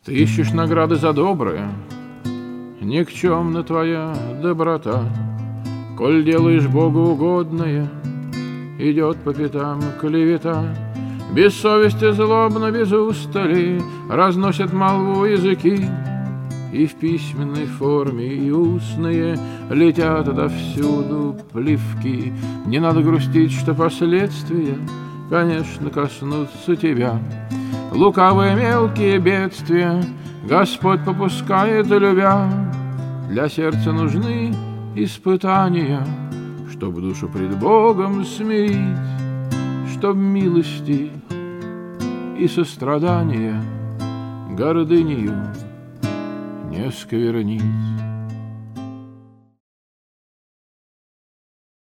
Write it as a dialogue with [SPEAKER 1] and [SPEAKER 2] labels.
[SPEAKER 1] Ты ищешь награды за доброе, никчемна твоя доброта. Коль делаешь Богу угодное, идет по пятам клевета. Без совести злобно, без устали разносят молву языки, и в письменной форме, и устные летят отовсюду плевки. Не надо грустить, что последствия, конечно, коснутся тебя. Лукавые мелкие бедствия Господь попускает, любя. Для сердца нужны испытания, чтоб душу пред Богом смирить, чтоб милости и сострадания гордынею не сквернить.